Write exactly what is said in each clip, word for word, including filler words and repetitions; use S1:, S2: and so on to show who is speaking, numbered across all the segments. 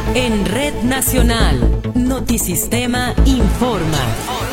S1: En Red Nacional, Notisistema informa.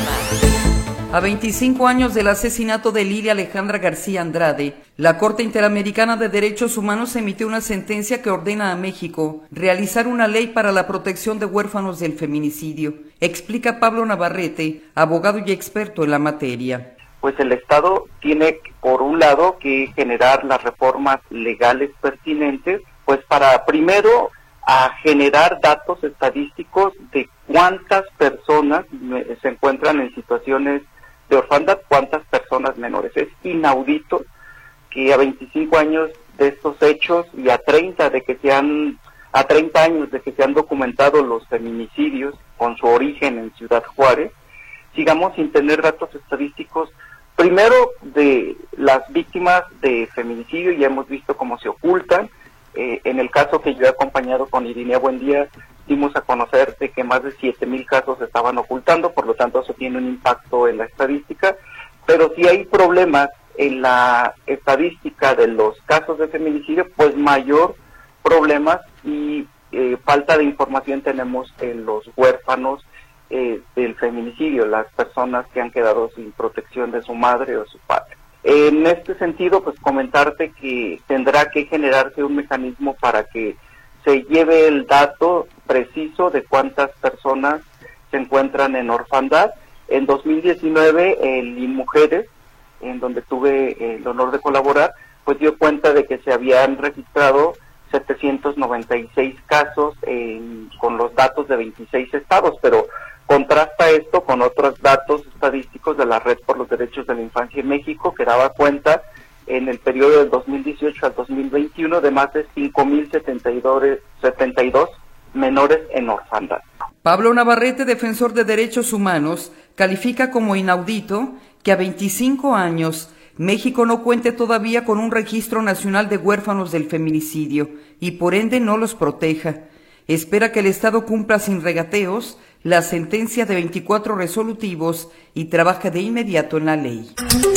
S2: A veinticinco años del asesinato de Lilia Alejandra García Andrade, la Corte Interamericana de Derechos Humanos emitió una sentencia que ordena a México realizar una ley para la protección de huérfanos del feminicidio. Explica Pablo Navarrete, abogado y experto en la materia.
S3: Pues el Estado tiene, por un lado, que generar las reformas legales pertinentes, pues para primero a generar datos estadísticos de cuántas personas se encuentran en situaciones de orfandad, cuántas personas menores. Es inaudito que a veinticinco años de estos hechos y a treinta de que se han a treinta años de que se han documentado los feminicidios con su origen en Ciudad Juárez, sigamos sin tener datos estadísticos, primero de las víctimas de feminicidio. Ya hemos visto cómo se ocultan. Eh, en el caso que yo he acompañado con Irinea Buendía, dimos a conocer de que más de siete mil casos se estaban ocultando, por lo tanto eso tiene un impacto en la estadística, pero si hay problemas en la estadística de los casos de feminicidio, pues mayor problemas y eh, falta de información tenemos en los huérfanos eh, del feminicidio, las personas que han quedado sin protección de su madre o su padre. En este sentido, pues comentarte que tendrá que generarse un mecanismo para que se lleve el dato preciso de cuántas personas se encuentran en orfandad. En dos mil diecinueve, el INMujeres, en donde tuve el honor de colaborar, pues dio cuenta de que se habían registrado setecientos noventa y seis casos en, con los datos de veintiséis estados, pero contrasta esto con otros datos estadísticos de la Red por los Derechos de la Infancia en México, que daba cuenta en el periodo del dos mil dieciocho al dos mil veintiuno de más de cinco mil setenta y dos menores en orfandad.
S2: Pablo Navarrete, defensor de derechos humanos, califica como inaudito que a veinticinco años México no cuente todavía con un registro nacional de huérfanos del feminicidio y por ende no los proteja. Espera que el Estado cumpla sin regateos la sentencia de veinticuatro resolutivos y trabaja de inmediato en la ley.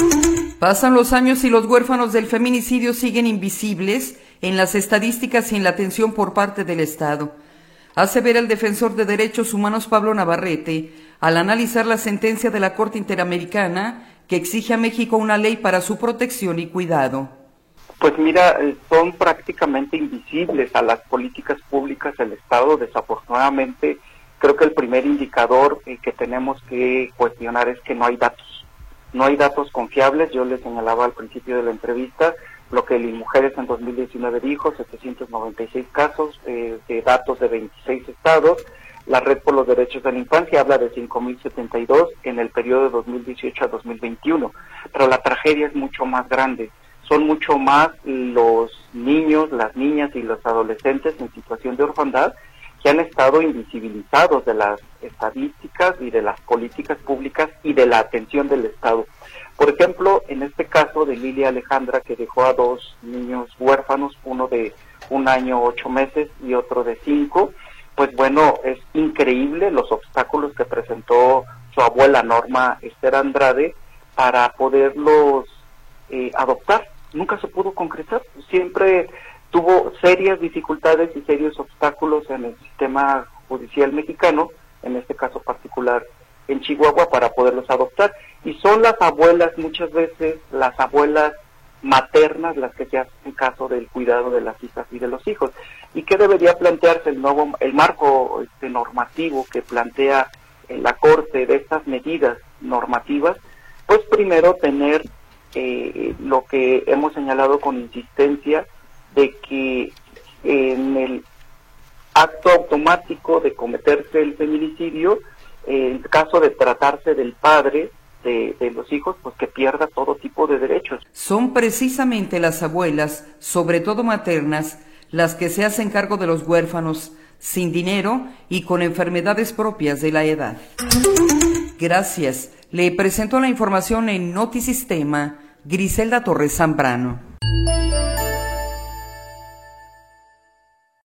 S2: Pasan los años y los huérfanos del feminicidio siguen invisibles en las estadísticas y en la atención por parte del Estado. Hace ver el defensor de derechos humanos Pablo Navarrete al analizar la sentencia de la Corte Interamericana que exige a México una ley para su protección y cuidado.
S3: Pues mira, son prácticamente invisibles a las políticas públicas del Estado. Desafortunadamente, creo que el primer indicador eh, que tenemos que cuestionar es que no hay datos. No hay datos confiables. Yo les señalaba al principio de la entrevista lo que el INMujeres en dos mil diecinueve dijo, setecientos noventa y seis casos eh, de datos de veintiséis estados. La Red por los Derechos de la Infancia habla de cinco mil setenta y dos en el periodo de dos mil dieciocho a dos mil veintiuno. Pero la tragedia es mucho más grande. Son mucho más los niños, las niñas y los adolescentes en situación de orfandad que han estado invisibilizados de las estadísticas y de las políticas públicas y de la atención del Estado. Por ejemplo, en este caso de Lilia Alejandra, que dejó a dos niños huérfanos, uno de un año ocho meses y otro de cinco, pues bueno, es increíble los obstáculos que presentó su abuela Norma Esther Andrade para poderlos eh, adoptar. Nunca se pudo concretar, siempre tuvo serias dificultades y serios obstáculos en el sistema judicial mexicano, en este caso particular en Chihuahua, para poderlos adoptar. Y son las abuelas, muchas veces, las abuelas maternas las que se hacen caso del cuidado de las hijas y de los hijos. ¿Y qué debería plantearse el nuevo, el marco este, normativo que plantea en la Corte de estas medidas normativas? Pues primero tener Eh, lo que hemos señalado con insistencia de que en el acto automático de cometerse el feminicidio, eh, en caso de tratarse del padre de, de los hijos, pues que pierda todo tipo de derechos.
S2: Son precisamente las abuelas, sobre todo maternas, las que se hacen cargo de los huérfanos, sin dinero y con enfermedades propias de la edad. Gracias. Le presento la información en Notisistema, Griselda Torres Zambrano.